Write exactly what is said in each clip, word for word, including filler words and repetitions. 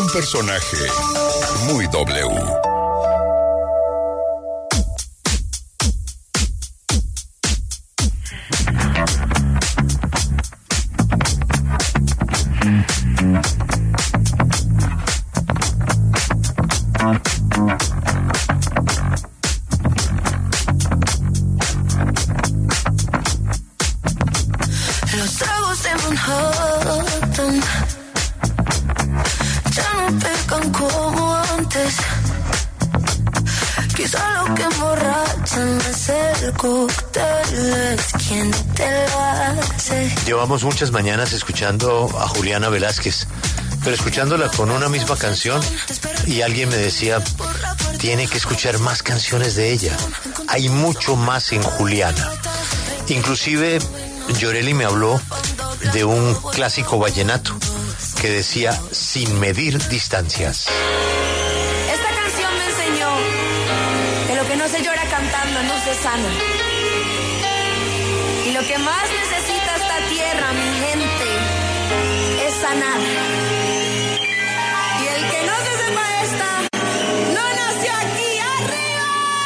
Un personaje muy W. Los tragos de Manhattan ya no pegan como antes. Quizá lo que emborrachan es el cóctel, es quien te lo hace. Llevamos muchas mañanas escuchando a Juliana Velázquez, pero escuchándola con una misma canción, y alguien me decía, tiene que escuchar más canciones de ella. Hay mucho más en Juliana. Inclusive Yoreli me habló de un clásico vallenato que decía sin medir distancias. Esta canción me enseñó que lo que no se llora cantando no se sana. Y lo que más necesita esta tierra, mi gente, es sanar. Y el que no se sepa esta, no nació aquí. ¡Arriba!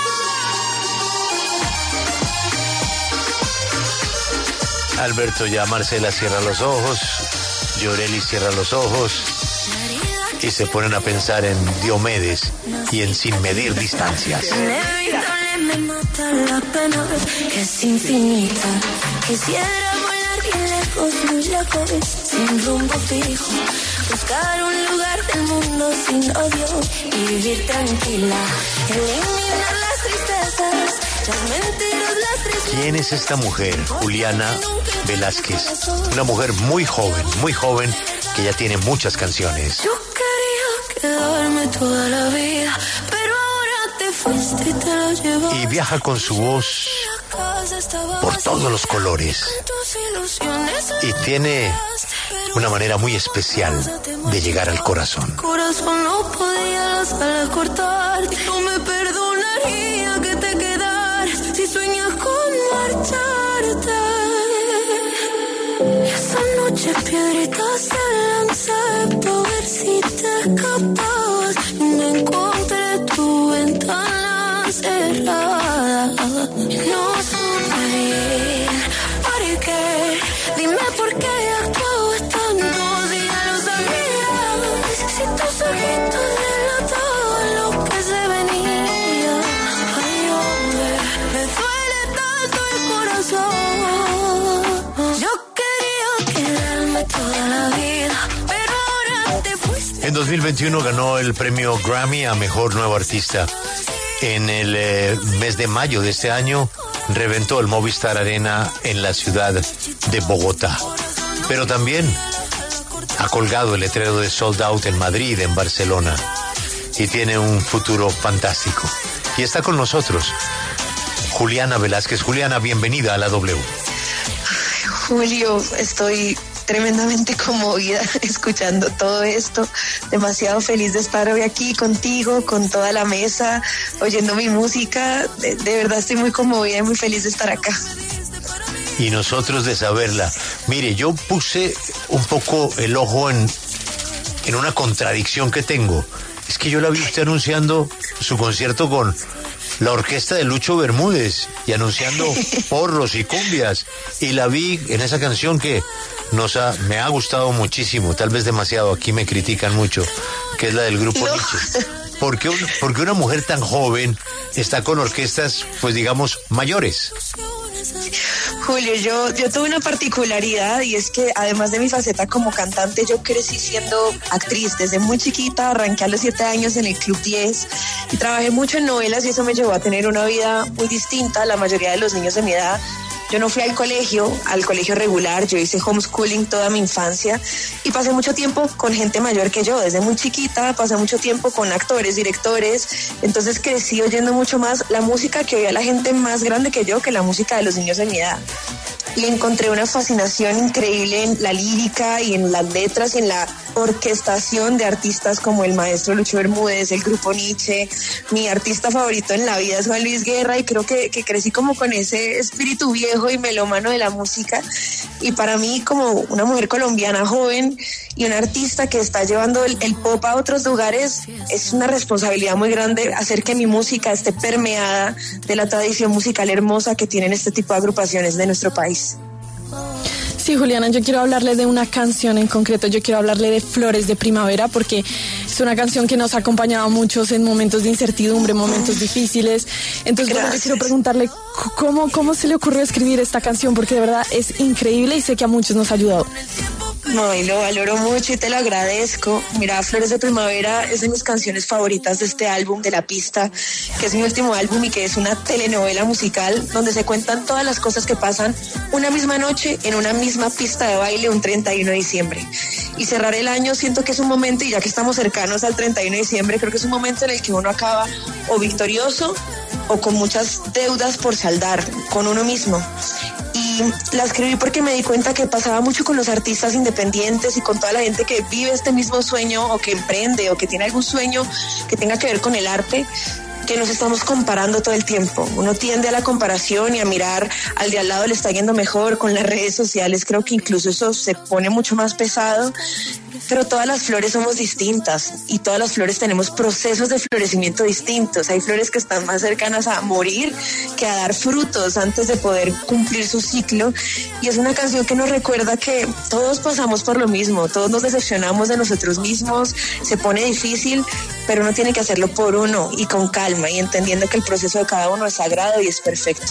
Alberto, ya Marcela cierra los ojos, Yoreli cierra los ojos y se ponen a pensar en Diomedes y en sin medir distancias. Inevitable me mata la pena, que es infinita. Quisiera volar bien lejos, muy lejos, sin rumbo fijo. Buscar un lugar del mundo sin odio y vivir tranquila. Eliminar las tristezas, las mentiras, las tristezas. ¿Quién es esta mujer? Juliana Velázquez. Una mujer muy joven, muy joven, que ya tiene muchas canciones. Yo quería quedarme toda la vida, pero ahora te fuiste y te lo llevaste. Y viaja con su voz por todos los colores. Y tiene una manera muy especial de llegar al corazón. Corazón no podía las alas cortar. No me perdonaría que te quedaras si sueñas con marcharte. Esa noche piedritas te lancé para ver si te escapabas y me encontré tu ventana cerrada. No supe bien por qué. Dime por qué actuabas tanto si ya lo sabías. Si tus ojitos delataban lo que se venía. Ay, hombre, me duele tanto el corazón. Yo quería quedarme toda la vida, pero ahora te fuiste. En dos mil veintiuno ganó el premio Grammy a Mejor Nuevo Artista. En el eh, mes de mayo de este año reventó el Movistar Arena en la ciudad de Bogotá. Pero también ha colgado el letrero de Sold Out en Madrid, en Barcelona. Y tiene un futuro fantástico. Y está con nosotros Juliana Velázquez. Juliana, bienvenida a la W. Ay, Julio, estoy tremendamente conmovida escuchando todo esto, demasiado feliz de estar hoy aquí contigo, con toda la mesa, oyendo mi música, de, de verdad estoy muy conmovida y muy feliz de estar acá. Y nosotros de saberla. Mire, yo puse un poco el ojo en, en una contradicción que tengo. Es que yo la vi usted anunciando su concierto con la orquesta de Lucho Bermúdez y anunciando porros y cumbias, y la vi en esa canción que nos ha, me ha gustado muchísimo, tal vez demasiado, aquí me critican mucho, que es la del grupo No. Nietzsche. ¿Por qué, un, ¿Por qué una mujer tan joven está con orquestas, pues digamos, mayores? Julio, yo, yo tuve una particularidad y es que además de mi faceta como cantante, yo crecí siendo actriz. Desde muy chiquita arranqué a los siete años en el Club diez y trabajé mucho en novelas y eso me llevó a tener una vida muy distinta a la mayoría de los niños de mi edad. Yo no fui al colegio, al colegio regular, yo hice homeschooling toda mi infancia y pasé mucho tiempo con gente mayor que yo. Desde muy chiquita pasé mucho tiempo con actores, directores, entonces crecí oyendo mucho más la música que oía la gente más grande que yo que la música de los niños de mi edad. Y encontré una fascinación increíble en la lírica y en las letras y en la orquestación de artistas como el maestro Lucho Bermúdez, el grupo Nietzsche. Mi artista favorito en la vida es Juan Luis Guerra y creo que, que crecí como con ese espíritu viejo y melómano de la música. Y para mí, como una mujer colombiana joven y un artista que está llevando el, el pop a otros lugares, es una responsabilidad muy grande hacer que mi música esté permeada de la tradición musical hermosa que tienen este tipo de agrupaciones de nuestro país. Sí, Juliana, yo quiero hablarle de una canción en concreto, yo quiero hablarle de Flores de Primavera, porque es una canción que nos ha acompañado a muchos en momentos de incertidumbre, momentos difíciles. Entonces, bueno, yo quiero preguntarle cómo, cómo se le ocurrió escribir esta canción, porque de verdad es increíble y sé que a muchos nos ha ayudado. No, y lo valoro mucho y te lo agradezco. Mira, Flores de Primavera es de mis canciones favoritas de este álbum, de La Pista, que es mi último álbum y que es una telenovela musical donde se cuentan todas las cosas que pasan una misma noche en una misma pista de baile un treinta y uno de diciembre. Y cerrar el año siento que es un momento, y ya que estamos cercanos al treinta y uno de diciembre, creo que es un momento en el que uno acaba o victorioso o con muchas deudas por saldar con uno mismo. Y la escribí porque me di cuenta que pasaba mucho con los artistas independientes y con toda la gente que vive este mismo sueño o que emprende o que tiene algún sueño que tenga que ver con el arte, que nos estamos comparando todo el tiempo. Uno tiende a la comparación y a mirar al de al lado le está yendo mejor. Con las redes sociales creo que incluso eso se pone mucho más pesado. Pero todas las flores somos distintas y todas las flores tenemos procesos de florecimiento distintos. Hay flores que están más cercanas a morir que a dar frutos antes de poder cumplir su ciclo. Y es una canción que nos recuerda que todos pasamos por lo mismo, todos nos decepcionamos de nosotros mismos, se pone difícil, pero uno tiene que hacerlo por uno y con calma y entendiendo que el proceso de cada uno es sagrado y es perfecto.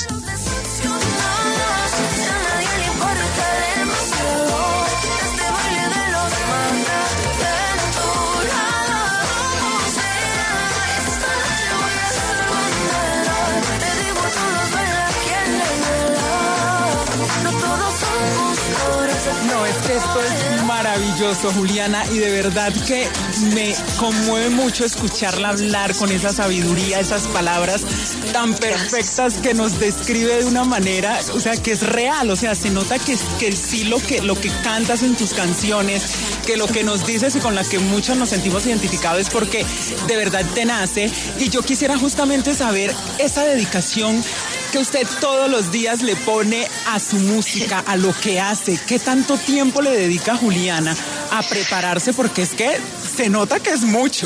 No, es que esto es maravilloso, Juliana, y de verdad que me conmueve mucho escucharla hablar con esa sabiduría, esas palabras tan perfectas que nos describe de una manera, o sea, que es real, o sea, se nota que, que sí lo que, lo que cantas en tus canciones, que lo que nos dices y con la que muchos nos sentimos identificados es porque de verdad te nace. Y yo quisiera justamente saber esa dedicación que usted todos los días le pone a su música, a lo que hace. ¿Qué tanto tiempo le dedica Juliana a prepararse? Porque es que se nota que es mucho.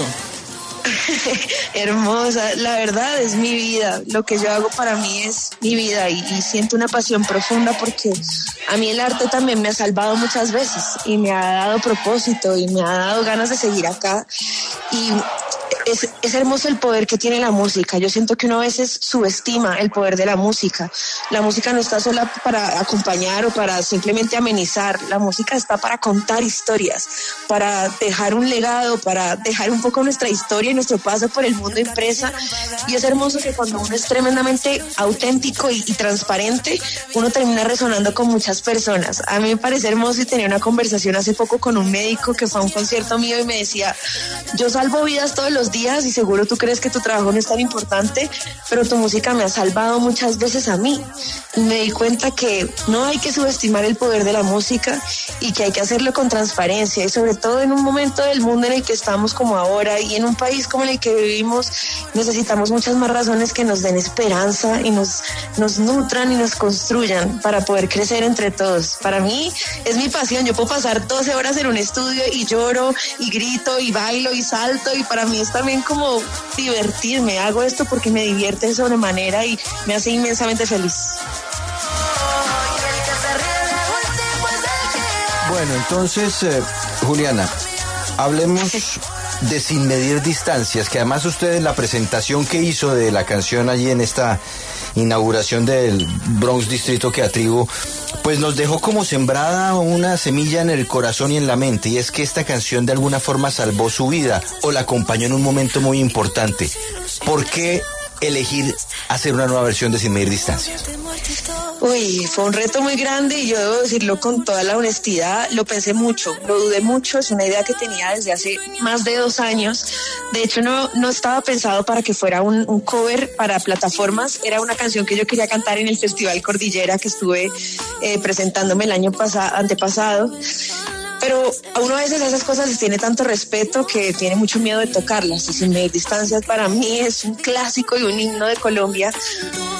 Hermosa, la verdad es mi vida. Lo que yo hago para mí es mi vida y, y siento una pasión profunda porque a mí el arte también me ha salvado muchas veces y me ha dado propósito y me ha dado ganas de seguir acá. Y Es, es hermoso el poder que tiene la música. Yo siento que uno a veces subestima el poder de la música. La música no está sola para acompañar o para simplemente amenizar. La música está para contar historias, para dejar un legado, para dejar un poco nuestra historia y nuestro paso por el mundo impresa. Y es hermoso que cuando uno es tremendamente auténtico y, y transparente, uno termina resonando con muchas personas. A mí me parece hermoso y tenía una conversación hace poco con un médico que fue a un concierto mío y me decía, yo salvo vidas todos los días y seguro tú crees que tu trabajo no es tan importante, pero tu música me ha salvado muchas veces a mí. Y me di cuenta que no hay que subestimar el poder de la música y que hay que hacerlo con transparencia y sobre todo en un momento del mundo en el que estamos como ahora y en un país como en el que vivimos necesitamos muchas más razones que nos den esperanza y nos, nos nutran y nos construyan para poder crecer entre todos. Para mí es mi pasión, yo puedo pasar doce horas en un estudio y lloro y grito y bailo y salto y para mí es también como divertirme, hago esto porque me divierte de sobremanera y me hace inmensamente feliz. Bueno, entonces, eh, Juliana, hablemos de Sin Medir Distancias, que además usted en la presentación que hizo de la canción allí en esta inauguración del Bronx Distrito Creativo, pues nos dejó como sembrada una semilla en el corazón y en la mente, y es que esta canción de alguna forma salvó su vida o la acompañó en un momento muy importante. ¿Por qué elegir hacer una nueva versión de Sin Medir Distancias? Uy, fue un reto muy grande y yo debo decirlo con toda la honestidad, lo pensé mucho, lo dudé mucho, es una idea que tenía desde hace más de dos años. De hecho no, no estaba pensado para que fuera un, un cover para plataformas, era una canción que yo quería cantar en el Festival Cordillera que estuve eh, presentándome el año pasado, antepasado. Pero a uno a veces a esas cosas les tiene tanto respeto que tiene mucho miedo de tocarlas. Y Sin Medir Distancias para mí es un clásico y un himno de Colombia.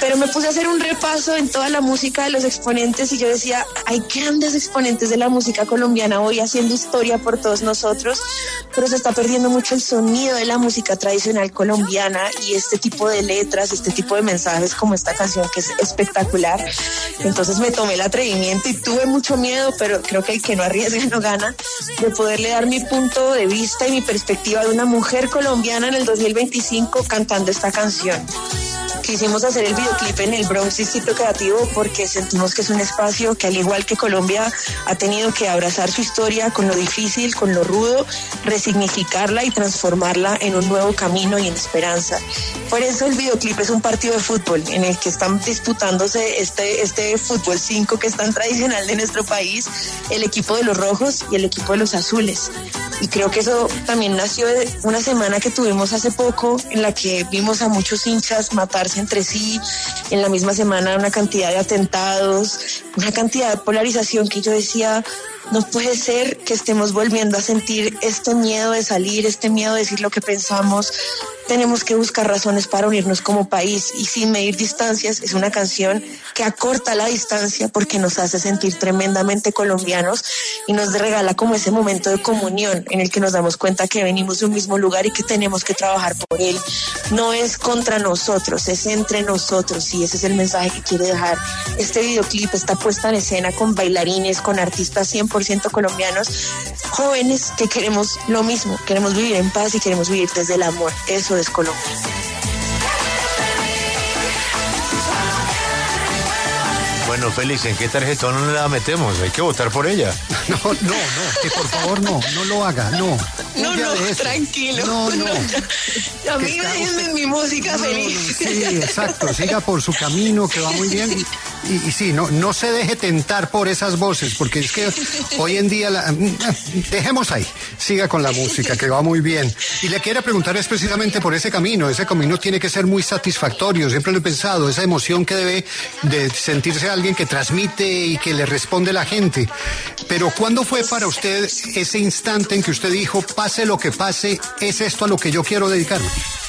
pero me puse a hacer un repaso en toda la música de los exponentes y yo decía, hay grandes exponentes de la música colombiana hoy haciendo historia por todos nosotros, pero se está perdiendo mucho el sonido de la música tradicional colombiana y este tipo de letras, este tipo de mensajes como esta canción que es espectacular. Entonces me tomé el atrevimiento y tuve mucho miedo, pero creo que el que no arriesga no gana, de poderle dar mi punto de vista y mi perspectiva de una mujer colombiana en el dos mil veinticinco cantando esta canción. Quisimos hacer el videoclip en el Bronx Distrito Creativo porque sentimos que es un espacio que, al igual que Colombia, ha tenido que abrazar su historia con lo difícil, con lo rudo, resignificarla y transformarla en un nuevo camino y en esperanza. Por eso el videoclip es un partido de fútbol en el que están disputándose este, este fútbol cinco que es tan tradicional de nuestro país, el equipo de los rojos y el equipo de los azules. Y creo que eso también nació de una semana que tuvimos hace poco en la que vimos a muchos hinchas matarse entre sí, en la misma semana una cantidad de atentados, una cantidad de polarización que yo decía, no puede ser que estemos volviendo a sentir este miedo de salir, este miedo de decir lo que pensamos. Tenemos que buscar razones para unirnos como país y Sin Medir Distancias es una canción que acorta la distancia porque nos hace sentir tremendamente colombianos y nos regala como ese momento de comunión en el que nos damos cuenta que venimos de un mismo lugar y que tenemos que trabajar por él. No es contra nosotros, es entre nosotros y ese es el mensaje que quiere dejar este videoclip. Está puesta en escena con bailarines, con artistas cien por ciento colombianos, jóvenes que queremos lo mismo, queremos vivir en paz y queremos vivir desde el amor. Eso es Colombia. Bueno, Félix, ¿en qué tarjetón no la metemos? Hay que votar por ella. No, no, no, que por favor no, no lo haga, no. No, no, tranquilo. No, no. A mí déjenme en mi música no, feliz. No, sí, exacto, siga por su camino que va muy bien y, y, y sí, no, no se deje tentar por esas voces, porque es que hoy en día, la, dejemos ahí, siga con la música que va muy bien. Y le quiero preguntar es precisamente por ese camino, ese camino tiene que ser muy satisfactorio, siempre lo he pensado, esa emoción que debe de sentirse alguien que transmite y que le responde a la gente. Pero ¿cuándo fue para usted ese instante en que usted dijo, pase lo que pase, es esto a lo que yo quiero dedicarme?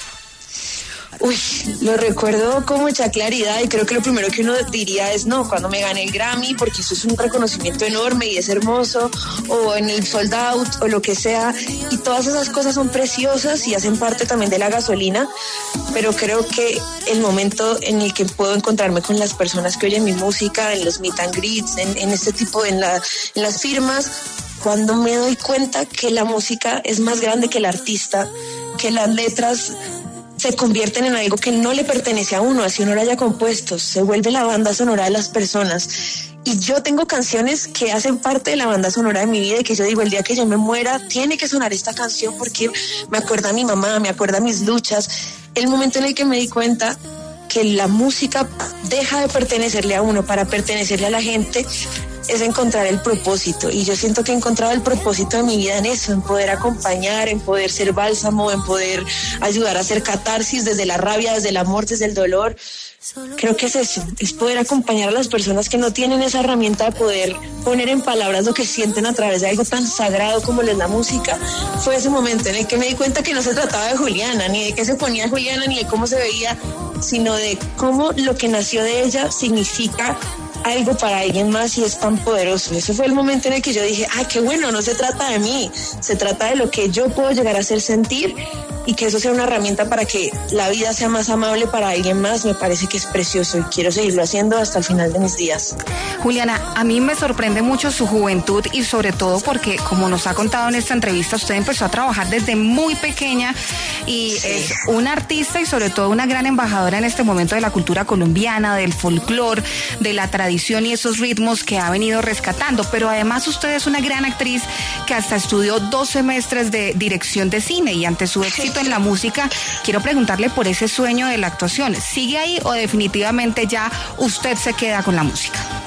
Uy, lo recuerdo con mucha claridad y creo que lo primero que uno diría es no, cuando me gané el Grammy, porque eso es un reconocimiento enorme y es hermoso, o en el Sold Out o lo que sea, y todas esas cosas son preciosas y hacen parte también de la gasolina, pero creo que el momento en el que puedo encontrarme con las personas que oyen mi música, en los meet and greets, en, en este tipo, en, la, en las firmas, cuando me doy cuenta que la música es más grande que el artista, que las letras se convierten en algo que no le pertenece a uno, así uno lo haya compuesto, se vuelve la banda sonora de las personas. Y yo tengo canciones que hacen parte de la banda sonora de mi vida y que yo digo, el día que yo me muera, tiene que sonar esta canción porque me acuerda a mi mamá, me acuerda a mis luchas. El momento en el que me di cuenta que la música deja de pertenecerle a uno para pertenecerle a la gente, es encontrar el propósito, y yo siento que he encontrado el propósito de mi vida en eso, en poder acompañar, en poder ser bálsamo, en poder ayudar a hacer catarsis desde la rabia, desde el amor, desde el dolor. Creo que es eso, es poder acompañar a las personas que no tienen esa herramienta de poder poner en palabras lo que sienten a través de algo tan sagrado como es la música. Fue ese momento en el que me di cuenta que no se trataba de Juliana, ni de qué se ponía Juliana, ni de cómo se veía, sino de cómo lo que nació de ella significa algo para alguien más y es tan poderoso. Ese fue el momento en el que yo dije, ah, qué bueno, no se trata de mí, se trata de lo que yo puedo llegar a hacer sentir y que eso sea una herramienta para que la vida sea más amable para alguien más. Me parece que es precioso y quiero seguirlo haciendo hasta el final de mis días. Juliana, a mí me sorprende mucho su juventud y sobre todo porque, como nos ha contado en esta entrevista, usted empezó a trabajar desde muy pequeña y sí, es una artista y sobre todo una gran embajadora en este momento de la cultura colombiana, del folclore, de la tradición y esos ritmos que ha venido rescatando, pero además usted es una gran actriz que hasta estudió dos semestres de dirección de cine y ante su éxito en la música, quiero preguntarle por ese sueño de la actuación. ¿Sigue ahí o definitivamente ya usted se queda con la música?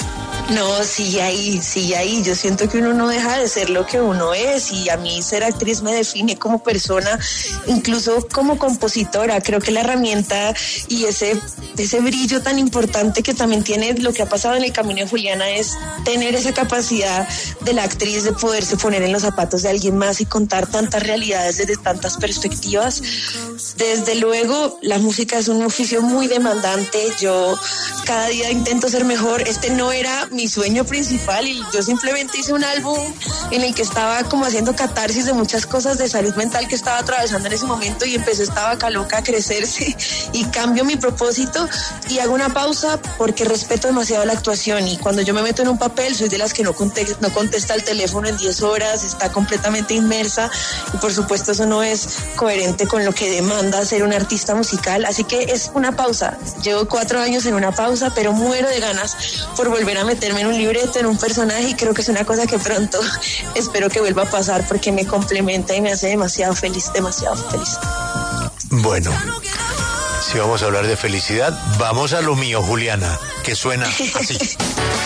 No, sigue ahí, sigue ahí. Yo siento que uno no deja de ser lo que uno es y a mí ser actriz me define como persona, incluso como compositora. Creo que la herramienta y ese, ese brillo tan importante que también tiene lo que ha pasado en el camino de Juliana es tener esa capacidad de la actriz de poderse poner en los zapatos de alguien más y contar tantas realidades desde tantas perspectivas. Desde luego, la música es un oficio muy demandante. Yo cada día intento ser mejor. Este no era mi sueño principal y yo simplemente hice un álbum en el que estaba como haciendo catarsis de muchas cosas de salud mental que estaba atravesando en ese momento y empezó esta vaca loca a crecerse y cambio mi propósito y hago una pausa porque respeto demasiado la actuación y cuando yo me meto en un papel soy de las que no contesta, no contesta el teléfono en diez horas, está completamente inmersa y por supuesto eso no es coherente con lo que demanda ser un artista musical, así que es una pausa. Llevo cuatro años en una pausa, pero muero de ganas por volver a meter en un libreto, en un personaje y creo que es una cosa que pronto espero que vuelva a pasar porque me complementa y me hace demasiado feliz, demasiado feliz. Bueno, si vamos a hablar de felicidad, vamos a lo mío, Juliana, que suena así. Sí.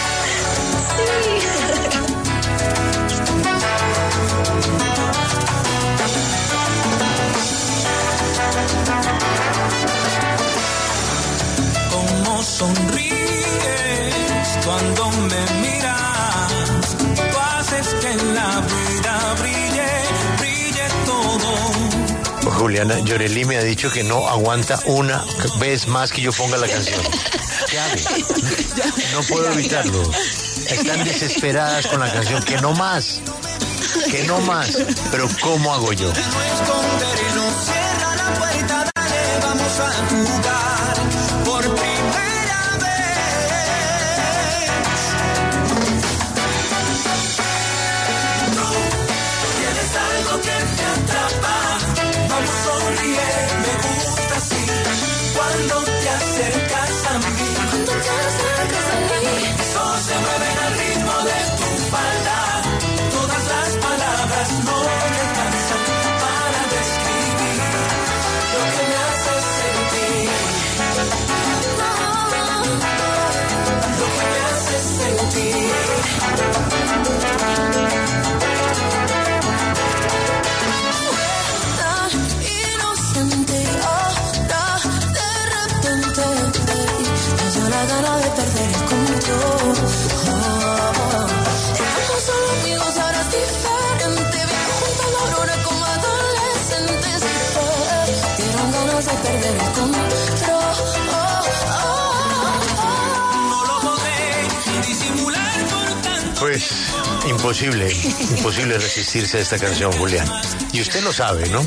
Cómo sonríes cuando me miras, tú haces que en la vida brille, brille todo. Juliana, Yoreli me ha dicho que no aguanta una vez más que yo ponga la canción. ¿Qué hago? No puedo evitarlo. Están desesperadas con la canción, que no más, que no más. Pero ¿cómo hago yo? Cierra la puerta, dale, vamos a jugar por primera vez. Tú tienes algo que te atrapa, vamos, sonríe, me gusta así. Cuando te acercas a mí, cuando te acercas a mí, eso se mueve al ritmo de tu falda. Todas las palabras no me alcanzan para describir lo que me hace sentir, lo que me hace sentir. Tan inocente, ahora de repente me dio la gana de perder el control. Éramos solo amigos, ahora es diferente. Vivo junto a la aurora como adolescentes. Dieron ganas de perder el control. No lo podré disimular por tanto. Pues imposible, imposible resistirse a esta canción, Julián. Y usted lo sabe, ¿no?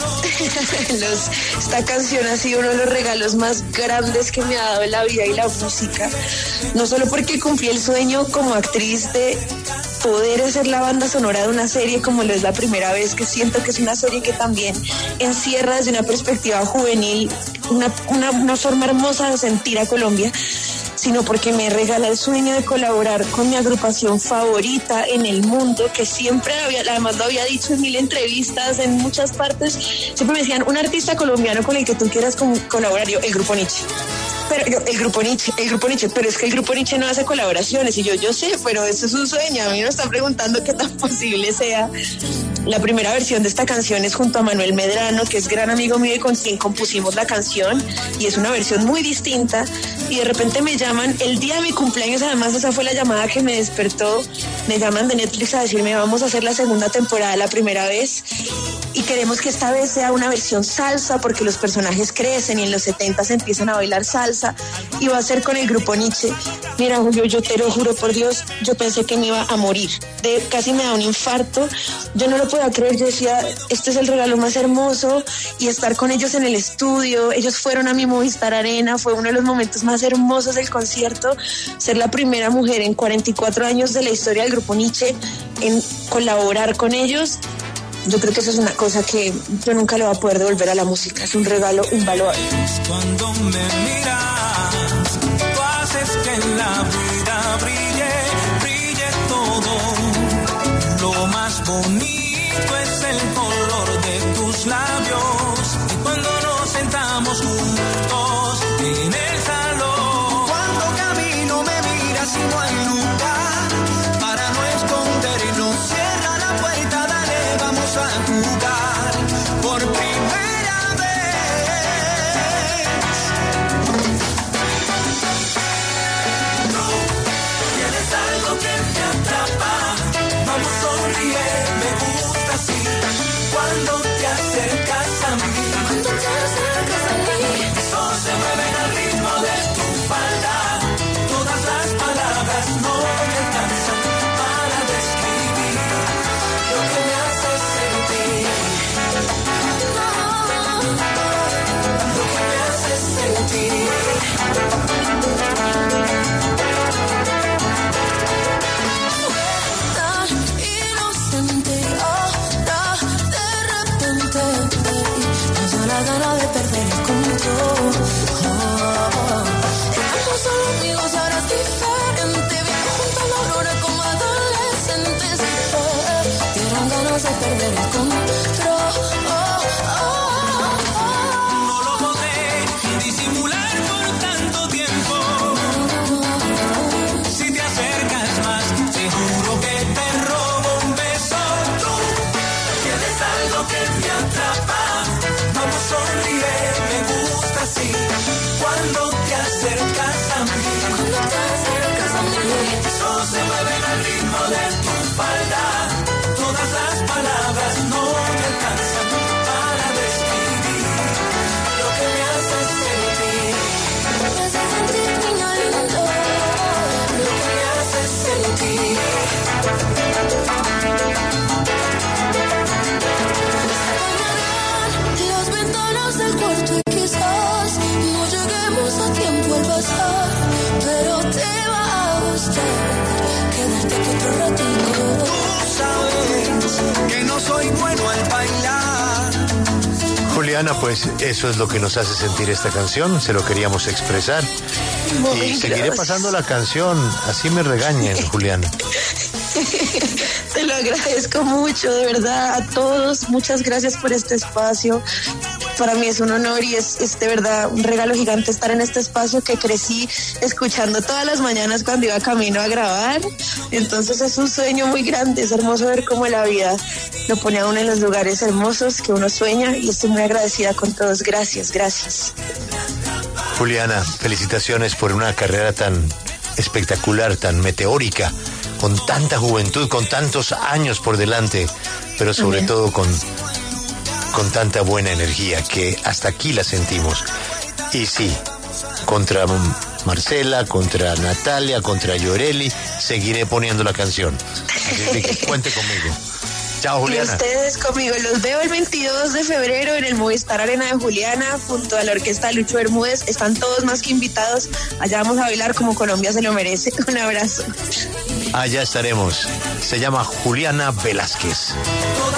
Los, esta canción ha sido uno de los regalos más grandes que me ha dado la vida y la música, no solo porque cumplí el sueño como actriz de poder hacer la banda sonora de una serie como lo es La Primera Vez, que siento que es una serie que también encierra desde una perspectiva juvenil una, una, una forma hermosa de sentir a Colombia, sino porque me regala el sueño de colaborar con mi agrupación favorita en el mundo, que siempre había, además lo había dicho en mil entrevistas, en muchas partes, siempre me decían, un artista colombiano con el que tú quieras con, colaborar, yo, el Grupo Nietzsche. Pero yo, el Grupo Nietzsche, el Grupo Nietzsche, pero es que el Grupo Nietzsche no hace colaboraciones, y yo, yo sé, pero eso es un sueño, a mí me están preguntando qué tan posible sea. La primera versión de esta canción es junto a Manuel Medrano, que es gran amigo mío y con quien compusimos la canción, y es una versión muy distinta, y de repente me llaman, el día de mi cumpleaños, además esa fue la llamada que me despertó, me llaman de Netflix a decirme, vamos a hacer la segunda temporada de La Primera Vez, y queremos que esta vez sea una versión salsa, porque los personajes crecen y en los setenta se empiezan a bailar salsa, y va a ser con el Grupo Nietzsche. Mira, Julio, yo te lo juro por Dios, yo pensé que me iba a morir, de, casi me da un infarto, yo no lo podía creer, yo decía, este es el regalo más hermoso, y estar con ellos en el estudio, ellos fueron a mi Movistar Arena, fue uno de los momentos más hermosos del concierto, ser la primera mujer en cuarenta y cuatro años de la historia del Grupo Nietzsche en colaborar con ellos. Yo creo que eso es una cosa que yo nunca le voy a poder devolver a la música, es un regalo invaluable. Cuando me miras, tú haces que en la vida brille, brille todo. Lo más bonito es el color de tus labios, y cuando nos sentamos juntos en el salón, cuando camino me miras y no hay lugar. lugar por primera vez. Tú tienes algo que me atrapa. Vamos, sonríe, me gusta así. Cuando te acercas a mí, Cuando te acercas a mí, mis ojos se mueven al ritmo de tu falda. Todas las palabras no me alcanzan para describir lo que me haces sentir. Lo que me haces sentir. tan inocente, ahora de repente nos da la gana de perder el control. Éramos solo amigos, ahora es diferente. Vivo junto a la aurora como adolescentes. Dieron ganas de perder el control. No lo podré disimular por tanto tiempo. Si te acercas más, seguro que te robo un beso. Tú tienes algo que me atrapa. Vamos, sonríe, me gusta así. Cuando te acercas a mí, Cuando te acercas a mí, mis ojos se mueven al ritmo de tu falda. Todas las palabras no me alcanzan para describir lo que me haces sentir. me hace sentir niño lindo. Lo que me haces sentir. Las ventanas del cuarto y quizás no lleguemos a tiempo al pasar, pero te va a gustar quedarte aquí otro ratito. Tú sabes que no soy bueno al bailar. Juliana, pues eso es lo que nos hace sentir esta canción, se lo queríamos expresar. Muy Y seguiré gracias. pasando la canción, así me regañen, Juliana. Te lo agradezco mucho, de verdad, a todos. Muchas gracias por este espacio. Para mí es un honor y es, es de verdad un regalo gigante estar en este espacio que crecí escuchando todas las mañanas cuando iba camino a grabar. Entonces es un sueño muy grande, es hermoso ver cómo la vida lo pone a uno en los lugares hermosos que uno sueña y estoy muy agradecida con todos. Gracias, gracias. Juliana, felicitaciones por una carrera tan espectacular, tan meteórica, con tanta juventud, con tantos años por delante, pero sobre Amén. todo con, con tanta buena energía que hasta aquí la sentimos. Y sí, contra Marcela, contra Natalia, contra Yoreli, seguiré poniendo la canción. Así de que cuente conmigo. Chao, Y Juliana. ustedes conmigo, los veo el veintidós de febrero en el Movistar Arena de Juliana, junto a la orquesta Lucho Bermúdez. Están todos más que invitados. Allá vamos a bailar como Colombia se lo merece. Un abrazo. Allá estaremos. Se llama Juliana Velázquez. Todo